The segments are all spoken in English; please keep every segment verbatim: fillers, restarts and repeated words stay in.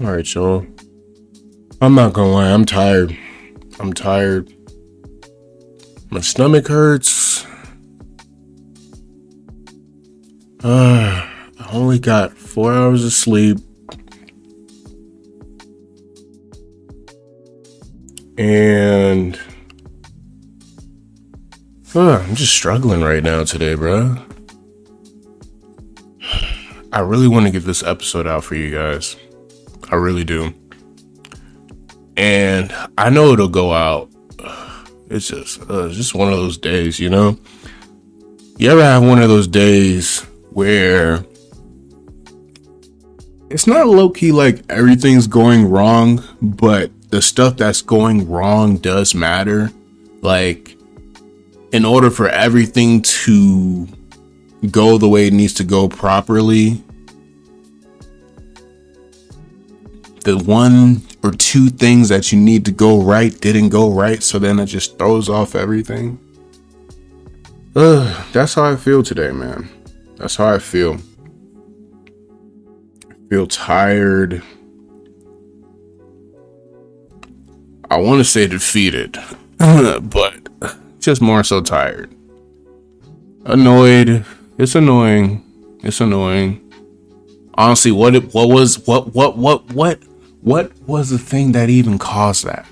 All right, y'all. I'm not gonna lie, I'm tired. I'm tired. My stomach hurts. Uh, I only got four hours of sleep. And uh, I'm just struggling right now today, bro. I really want to get this episode out for you guys. I really do. And I know it'll go out. It's just, uh, it's just one of those days, you know? You ever have one of those days where it's not low-key like everything's going wrong, but the stuff that's going wrong does matter? Like, in order for everything to go the way it needs to go properly, the one or two things that you need to go right didn't go right, so then it just throws off everything. Ugh, that's how I feel today, man. That's how I feel. I feel tired. I want to say defeated, but just more so tired. Annoyed. It's annoying. It's annoying. Honestly, what it, what was what what what what what was the thing that even caused that?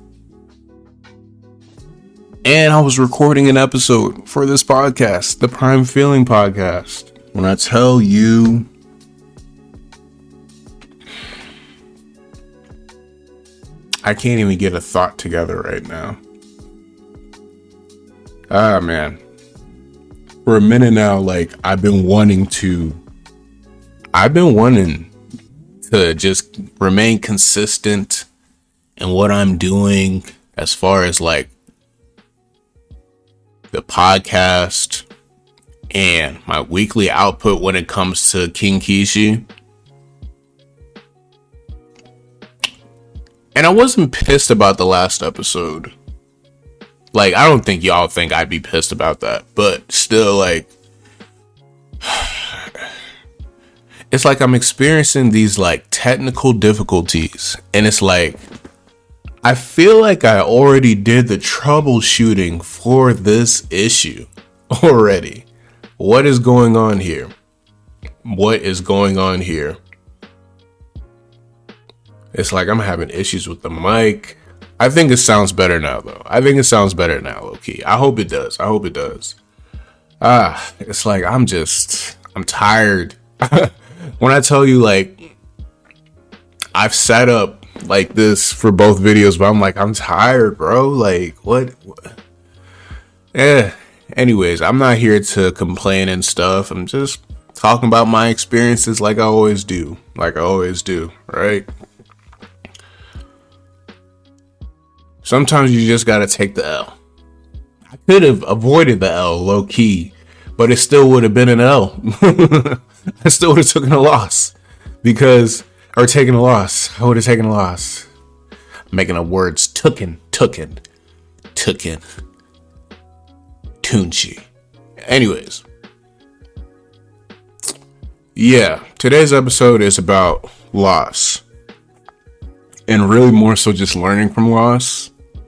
And I was recording an episode for this podcast, the Prime Feeling Podcast. When I tell you, I can't even get a thought together right now. Ah, man. For a minute now, like, I've been wanting to, I've been wanting to just remain consistent in what I'm doing as far as, like, the podcast and my weekly output when it comes to King Kishi. And I wasn't pissed about the last episode. Like, I don't think y'all think I'd be pissed about that. But still, like, it's like I'm experiencing these, like, technical difficulties. And it's like, I feel like I already did the troubleshooting for this issue already. What is going on here? What is going on here? It's like I'm having issues with the mic. I think it sounds better now, though. I think it sounds better now, low-key. I hope it does. I hope it does. Ah, it's like I'm just, I'm tired. When I tell you, like, I've set up like this for both videos, but I'm like, I'm tired, bro. Like, what? what? Yeah. Anyways, I'm not here to complain and stuff. I'm just talking about my experiences like I always do. Like I always do, right? Sometimes you just gotta take the L. I could have avoided the L low key, but it still would have been an L. I still would have taken a loss because, or taken a loss. I would have taken a loss. Making up words. Tooken, tooken, tooken, Tunchi. Anyways, yeah, today's episode is about loss, and really more so just learning from loss.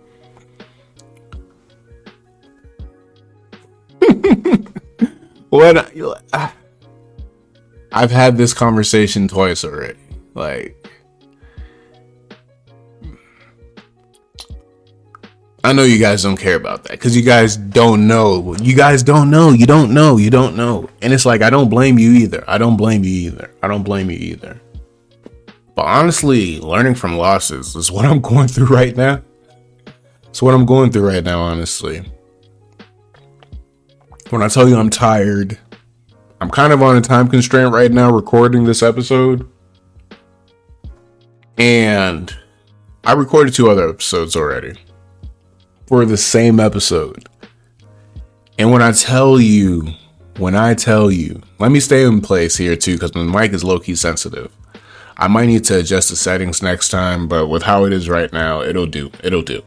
What I, I've had this conversation twice already. Like, I know you guys don't care about that because you guys don't know. You guys don't know. You don't know. You don't know. And it's like, I don't blame you either. I don't blame you either. I don't blame you either. But honestly, learning from losses is what I'm going through right now. It's what I'm going through right now, honestly. When I tell you I'm tired, I'm kind of on a time constraint right now recording this episode. And I recorded two other episodes already for the same episode. And when I tell you, when I tell you, let me stay in place here too, because my mic is low-key sensitive. I might need to adjust the settings next time, but with how it is right now, it'll do. It'll do.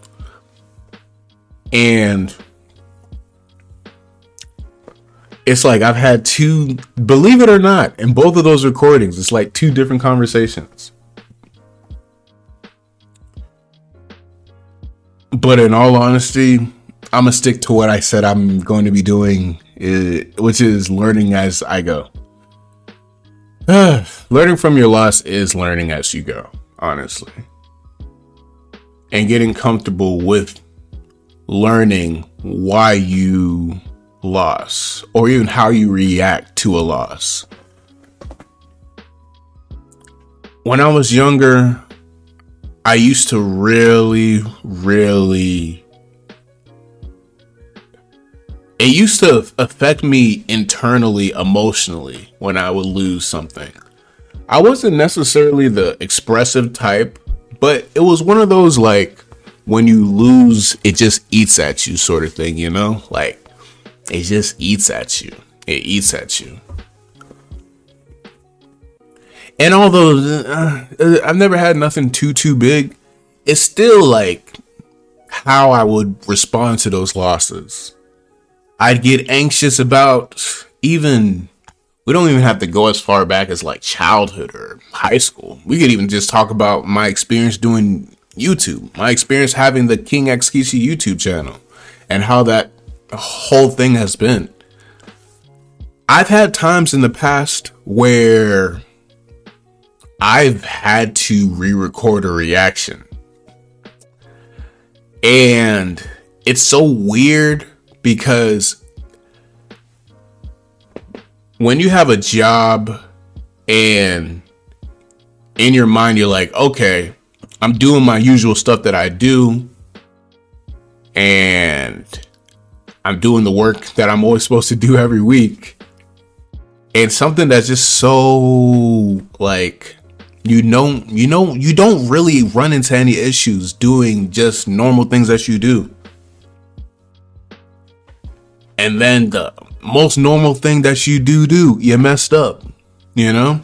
And it's like I've had two, believe it or not, in both of those recordings, it's like two different conversations. But in all honesty, I'm gonna stick to what I said I'm going to be doing, which is learning as I go. Learning from your loss is learning as you go, honestly. And getting comfortable with learning why you lost, or even how you react to a loss. When I was younger, I used to really, really, it used to affect me internally, emotionally, when I would lose something. I wasn't necessarily the expressive type, but it was one of those, like, when you lose, it just eats at you sort of thing, you know? Like, it just eats at you. It eats at you. And although uh, I've never had nothing too, too big, it's still like how I would respond to those losses. I'd get anxious about even, we don't even have to go as far back as like childhood or high school. We could even just talk about my experience doing YouTube, my experience having the King X Kishi YouTube channel, and how that whole thing has been. I've had times in the past where I've had to re-record a reaction. And it's so weird because when you have a job and in your mind, you're like, okay, I'm doing my usual stuff that I do, and I'm doing the work that I'm always supposed to do every week. And something that's just so like, you know, you know, you don't really run into any issues doing just normal things that you do. And then the most normal thing that you do do, you messed up, you know?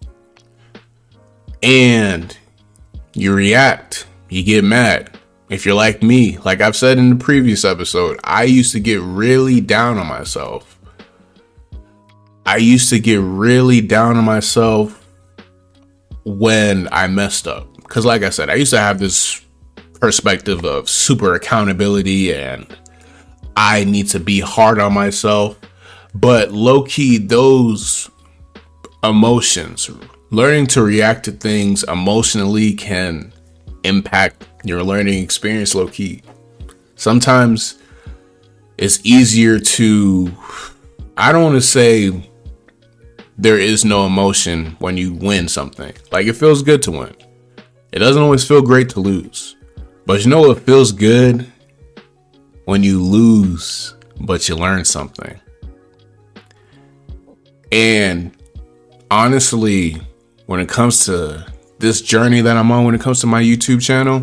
And you react, you get mad. If you're like me, like I've said in the previous episode, I used to get really down on myself. I used to get really down on myself when I messed up. Because like I said, I used to have this perspective of super accountability and I need to be hard on myself. But low-key, those emotions, learning to react to things emotionally can impact your learning experience low-key. Sometimes it's easier to, I don't want to say there is no emotion when you win something. Like, it feels good to win. It doesn't always feel great to lose. But you know what feels good? When you lose, but you learn something. And honestly, when it comes to this journey that I'm on, when it comes to my YouTube channel,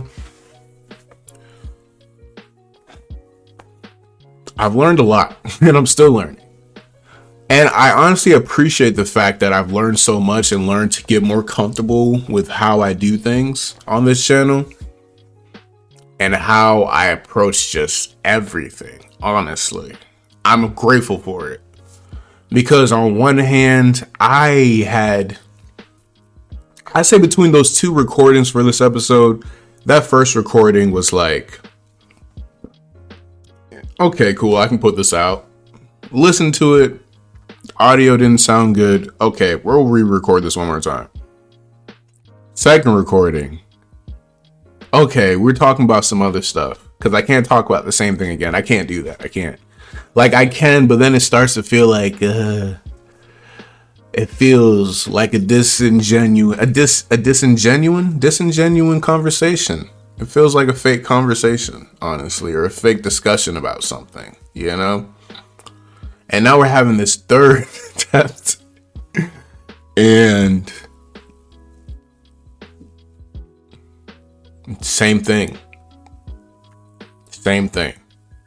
I've learned a lot and I'm still learning. And I honestly appreciate the fact that I've learned so much and learned to get more comfortable with how I do things on this channel and how I approach just everything. Honestly, I'm grateful for it because on one hand, I had, I say between those two recordings for this episode, that first recording was like, okay, cool, I can put this out. Listen to it. Audio didn't sound good. Okay, we'll re-record this one more time. Second recording. Okay, we're talking about some other stuff. Because I can't talk about the same thing again. I can't do that. I can't. Like, I can, but then it starts to feel like, uh, it feels like a disingenuous, a dis, a disingenuine, disingenuine conversation. It feels like a fake conversation, honestly, or a fake discussion about something, you know? And now we're having this third attempt. And same thing. Same thing.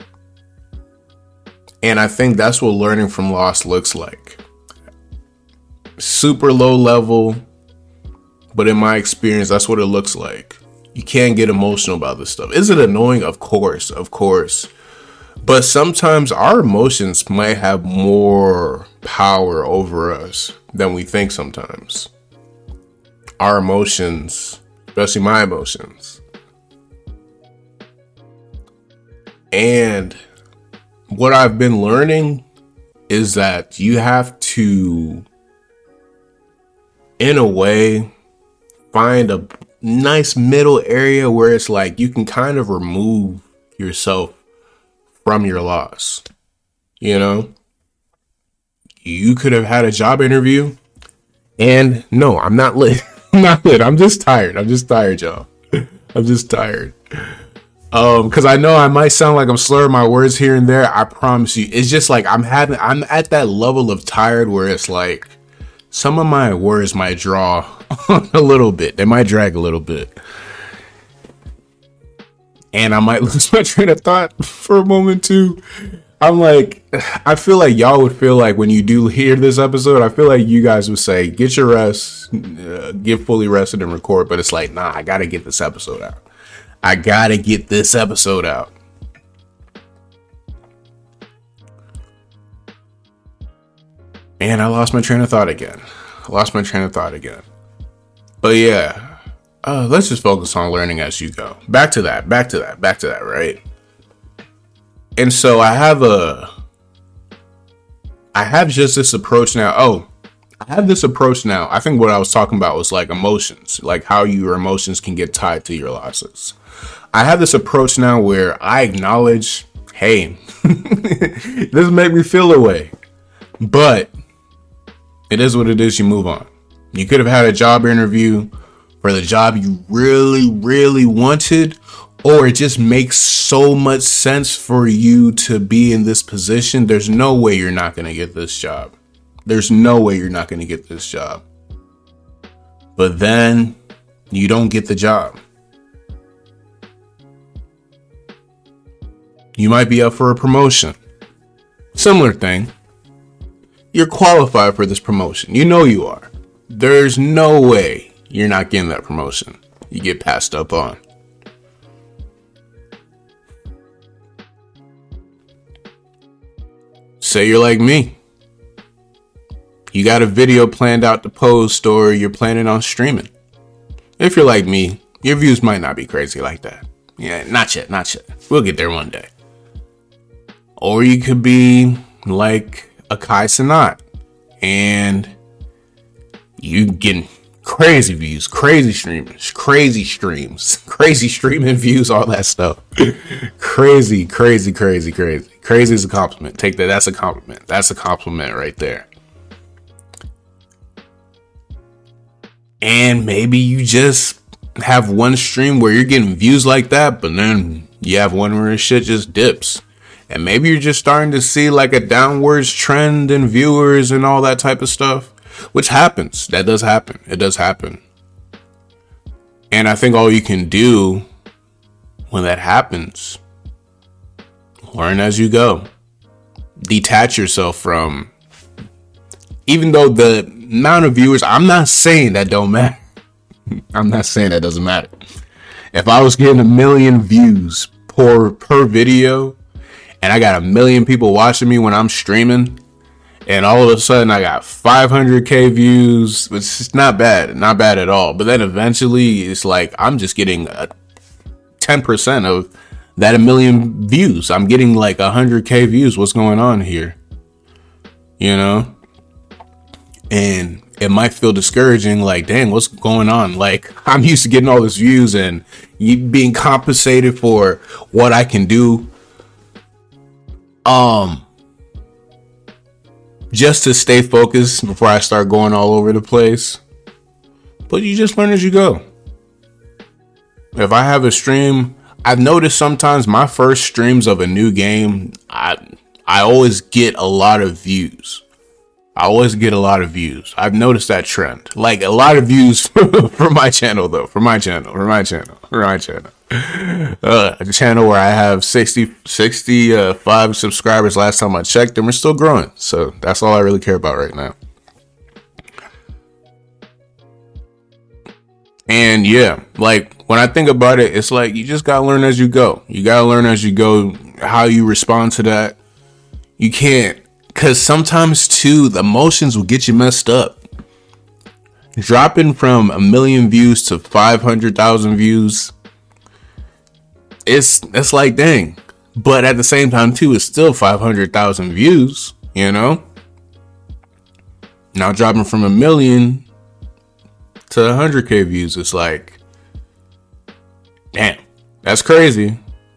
And I think that's what learning from loss looks like. Super low level, but in my experience, that's what it looks like. You can't get emotional about this stuff. Is it annoying? Of course, of course. But sometimes our emotions might have more power over us than we think sometimes. Our emotions, especially my emotions. And what I've been learning is that you have to, in a way, find a nice middle area where it's like you can kind of remove yourself from your loss. You know, you could have had a job interview, and no, I'm not lit. I'm not lit. I'm just tired. I'm just tired, y'all. I'm just tired. Um, because I know I might sound like I'm slurring my words here and there. I promise you, it's just like I'm having. I'm at that level of tired where it's like some of my words might draw a little bit. They might drag a little bit, and I might lose my train of thought for a moment too. I'm like, I feel like y'all would feel like when you do hear this episode, I feel like you guys would say, get your rest, uh, get fully rested and record. But it's like, nah, I got to get this episode out. I got to get this episode out. And I lost my train of thought again. I lost my train of thought again. But yeah, uh, let's just focus on learning as you go. Back to that, back to that, back to that, right? And so I have a, I have just this approach now. Oh, I have this approach now. I think what I was talking about was like emotions, like how your emotions can get tied to your losses. I have this approach now where I acknowledge, hey, this made me feel a way, but it is what it is. You move on. You could have had a job interview for the job you really, really wanted, or it just makes so much sense for you to be in this position. There's no way you're not going to get this job. There's no way you're not going to get this job. But then you don't get the job. You might be up for a promotion. Similar thing. You're qualified for this promotion. You know you are. There's no way you're not getting that promotion. You get passed up on. Say you're like me. You got a video planned out to post, or you're planning on streaming. If you're like me, your views might not be crazy like that. Yeah, not yet, not yet. We'll get there one day. Or you could be like a Kai Cenat, and you getting crazy views, crazy streamers, crazy streams, crazy streaming views, all that stuff. Crazy, crazy, crazy, crazy. Crazy is a compliment. Take that. That's a compliment. That's a compliment right there. And maybe you just have one stream where you're getting views like that, but then you have one where shit just dips. And maybe you're just starting to see like a downwards trend in viewers and all that type of stuff, which happens. That does happen. It does happen. And I think all you can do when that happens, learn as you go. Detach yourself from, even though the amount of viewers, I'm not saying that don't matter. I'm not saying that doesn't matter. If I was getting a million views per, per video, and I got a million people watching me when I'm streaming, and all of a sudden I got five hundred K views, which is not bad, not bad at all. But then eventually it's like I'm just getting a ten percent of that a million views. I'm getting like one hundred K views. What's going on here? You know? And it might feel discouraging, like, dang, what's going on? Like, I'm used to getting all these views and being compensated for what I can do. Um, just to stay focused before I start going all over the place. But you just learn as you go. If I have a stream, I've noticed sometimes my first streams of a new game, I I always get a lot of views. I always get a lot of views. I've noticed that trend. Like a lot of views for my channel, though. For my channel. For my channel. For my channel. Uh, a channel where I have sixty, sixty-five subscribers last time I checked, and we're still growing. So that's all I really care about right now. And yeah, like when I think about it, it's like you just gotta learn as you go. You gotta learn as you go how you respond to that. You can't. Because sometimes, too, the emotions will get you messed up. Dropping from a million views to five hundred thousand views, it's it's like, dang, But at the same time, too, it's still five hundred thousand views, you know? Now dropping from a million to one hundred K views, it's like, damn, that's crazy.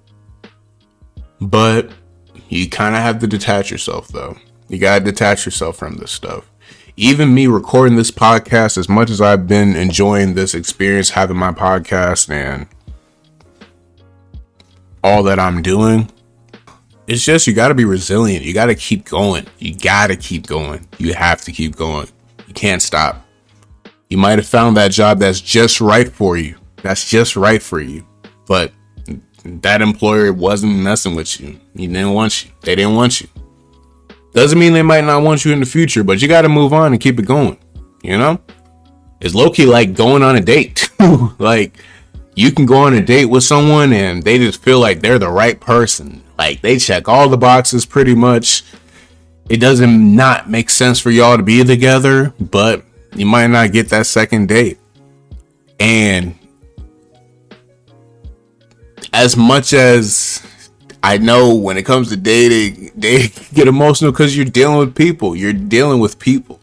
But you kind of have to detach yourself, though. You got to detach yourself from this stuff. Even me recording this podcast, as much as I've been enjoying this experience, having my podcast and all that I'm doing, it's just, you got to be resilient. You got to keep going. You got to keep going. You have to keep going. You can't stop. You might have found that job that's just right for you. That's just right for you. But that employer wasn't messing with you. He didn't want you. They didn't want you. Doesn't mean they might not want you in the future, but you got to move on and keep it going. You know? It's low-key like going on a date. Like, you can go on a date with someone and they just feel like they're the right person. Like, they check all the boxes pretty much. It doesn't not make sense for y'all to be together, but you might not get that second date. And as much as I know when it comes to dating, they get emotional because you're dealing with people. You're dealing with people.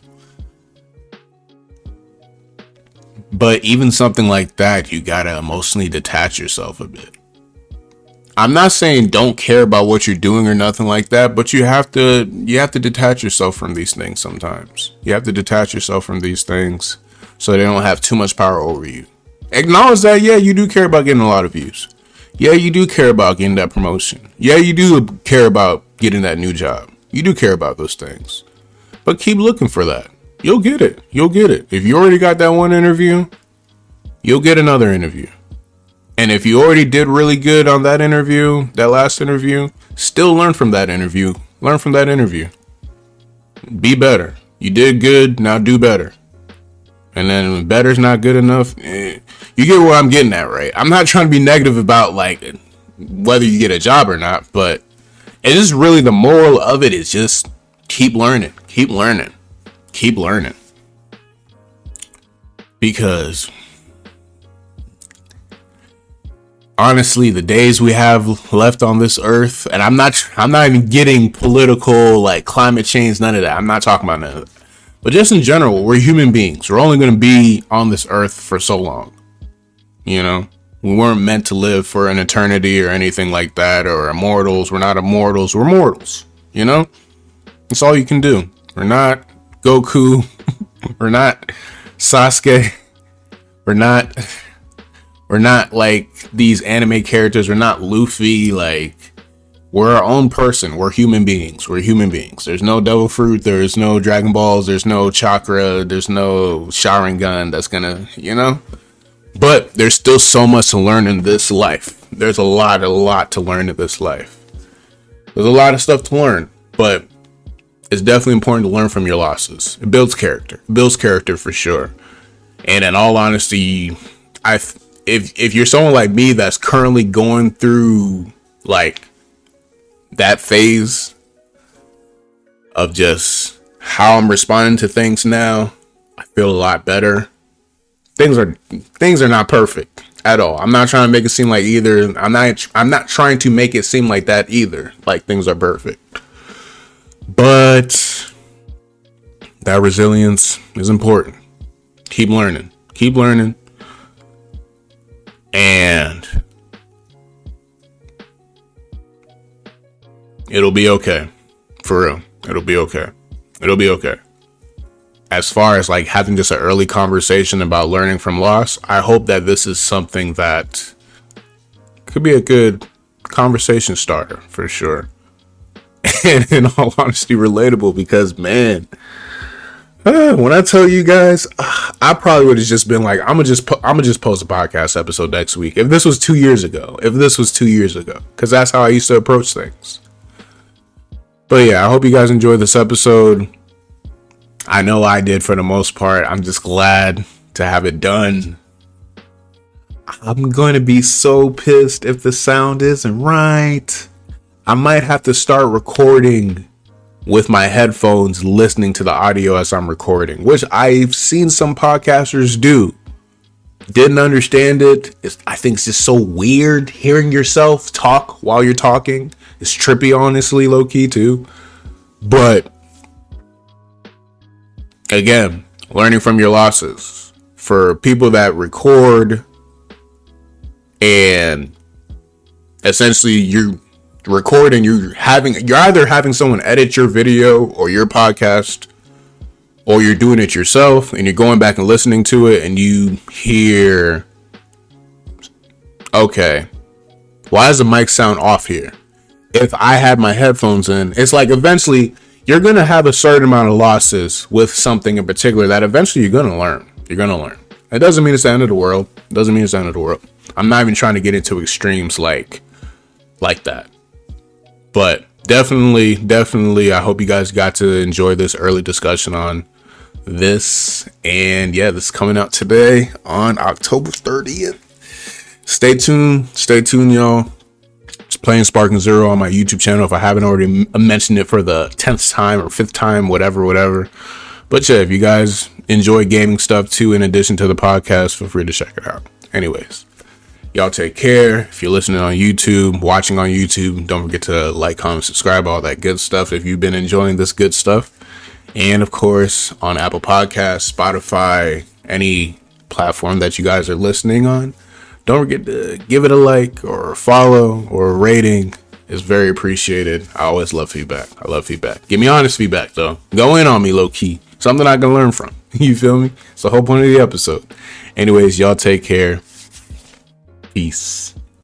But even something like that, you gotta emotionally detach yourself a bit. I'm not saying don't care about what you're doing or nothing like that, but you have to you have to detach yourself from these things sometimes. You have to detach yourself from these things so they don't have too much power over you. Acknowledge that, yeah, you do care about getting a lot of views. Yeah, you do care about getting that promotion. Yeah, you do care about getting that new job. You do care about those things. But keep looking for that. You'll get it. You'll get it. If you already got that one interview, you'll get another interview. And if you already did really good on that interview, that last interview, still learn from that interview. Learn from that interview. Be better. You did good, now do better. And then when better's not good enough, eh, you get where I'm getting at, right? I'm not trying to be negative about like whether you get a job or not, but it is really, the moral of it is just keep learning, keep learning, keep learning. Because honestly, the days we have left on this earth, and I'm not, I'm not even getting political, like climate change, none of that. I'm not talking about none of that. But just in general, we're human beings. We're only going to be on this earth for so long. You know, we weren't meant to live for an eternity or anything like that, or immortals. We're not immortals. We're mortals. You know, that's all you can do. We're not Goku. We're not Sasuke. We're not, we're not like these anime characters. We're not Luffy. Like, we're our own person. We're human beings. We're human beings. There's no devil fruit. There's no Dragon Balls. There's no chakra. There's no Sharingan that's gonna, you know. But there's still so much to learn in this life. There's a lot, a lot to learn in this life. There's a lot of stuff to learn, but it's definitely important to learn from your losses. It builds character. It builds character for sure. And in all honesty, I if if you're someone like me that's currently going through like that phase of just how I'm responding to things now, I feel a lot better. Things are things are not perfect at all. I'm not trying to make it seem like either. I'm not I'm not trying to make it seem like that either. Like things are perfect. But that resilience is important. Keep learning. Keep learning. And it'll be okay. For real. It'll be okay. It'll be okay. As far as like having just an early conversation about learning from loss, I hope that this is something that could be a good conversation starter for sure. And in all honesty, relatable because, man, uh, when I tell you guys, uh, I probably would have just been like, I'm gonna just, po- I'm gonna just post a podcast episode next week. If this was two years ago, if this was two years ago, because that's how I used to approach things. But yeah, I hope you guys enjoyed this episode. I know I did for the most part. I'm just glad to have it done. I'm going to be so pissed if the sound isn't right. I might have to start recording with my headphones, listening to the audio as I'm recording, which I've seen some podcasters do. Didn't understand it. It's, I think it's just so weird hearing yourself talk while you're talking. It's trippy, honestly, low key too. But again, learning from your losses. For people that record and essentially you're recording, you're having, you're either having someone edit your video or your podcast, or you're doing it yourself and you're going back and listening to it and you hear, okay, why does the mic sound off here? If I had my headphones in, it's like eventually you're going to have a certain amount of losses with something in particular that eventually you're going to learn. You're going to learn. It doesn't mean it's the end of the world. It doesn't mean it's the end of the world. I'm not even trying to get into extremes like, like that. But definitely, definitely, I hope you guys got to enjoy this early discussion on this. And yeah, this is coming out today on October thirtieth. Stay tuned. Stay tuned, y'all. Just playing Sparking Zero on my YouTube channel if I haven't already m- mentioned it for the tenth time or fifth time, whatever, whatever. But yeah, if you guys enjoy gaming stuff too, in addition to the podcast, feel free to check it out. Anyways, y'all take care. If you're listening on YouTube, watching on YouTube, don't forget to like, comment, subscribe, all that good stuff if you've been enjoying this good stuff. And of course, on Apple Podcasts, Spotify, any platform that you guys are listening on, don't forget to give it a like or a follow or a rating. It's very appreciated. I always love feedback. I love feedback. Give me honest feedback, though. Go in on me, low key. Something I can learn from. You feel me? It's the whole point of the episode. Anyways, y'all take care. Peace.